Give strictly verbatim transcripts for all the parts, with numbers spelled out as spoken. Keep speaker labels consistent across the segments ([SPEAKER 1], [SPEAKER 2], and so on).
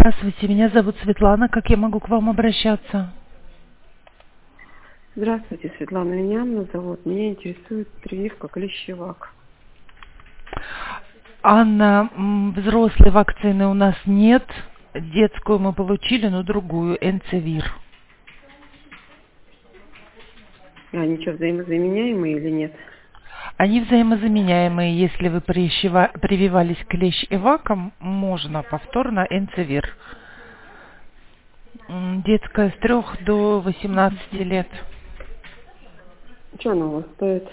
[SPEAKER 1] Здравствуйте, меня зовут Светлана. Как я могу к вам обращаться?
[SPEAKER 2] Здравствуйте, Светлана. Меня Анна зовут. Меня интересует прививка клещевак.
[SPEAKER 1] Анна, м, взрослой вакцины у нас нет. Детскую мы получили, но другую, Энцевир.
[SPEAKER 2] И они что, взаимозаменяемые или нет?
[SPEAKER 1] Они взаимозаменяемые. Если вы прищева- прививались клещ эваком, можно повторно Энцевир. М, Детская с трех до восемнадцати лет.
[SPEAKER 2] Что она у вас стоит?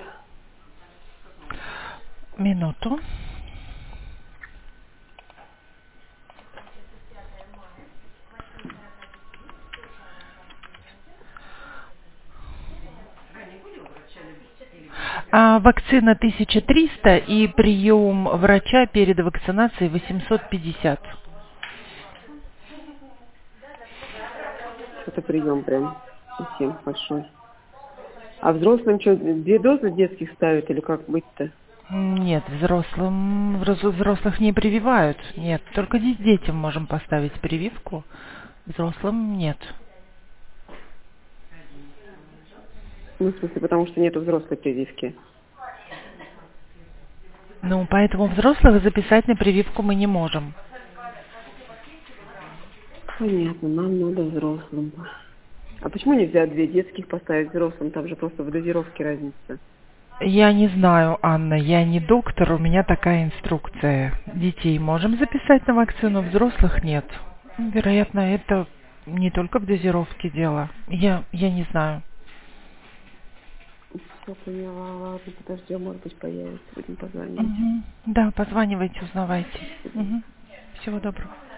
[SPEAKER 1] Минуту. А, вакцина тысяча триста и прием врача перед вакцинацией восемьсот пятьдесят.
[SPEAKER 2] Это прием прям совсем большой. А взрослым что, две дозы детских ставят или как быть-то?
[SPEAKER 1] Нет, взрослым взрос- взрослых не прививают. Нет, только де- детям можем поставить прививку. Взрослым нет.
[SPEAKER 2] Ну, в смысле, потому что нету взрослой прививки.
[SPEAKER 1] Ну, поэтому взрослых записать на прививку мы не можем.
[SPEAKER 2] Понятно, нам надо взрослым. А почему нельзя две детских поставить взрослым? Там же просто в дозировке разница.
[SPEAKER 1] Я не знаю, Анна, я не доктор, у меня такая инструкция. Детей можем записать на вакцину, взрослых нет. Вероятно, это не только в дозировке дело. Я, я не знаю.
[SPEAKER 2] Все поняла, ладно, подождем, может быть, появится, будем позвонить.
[SPEAKER 1] Мгм. Да, позванивайте, узнавайте. Мгм. Всего доброго.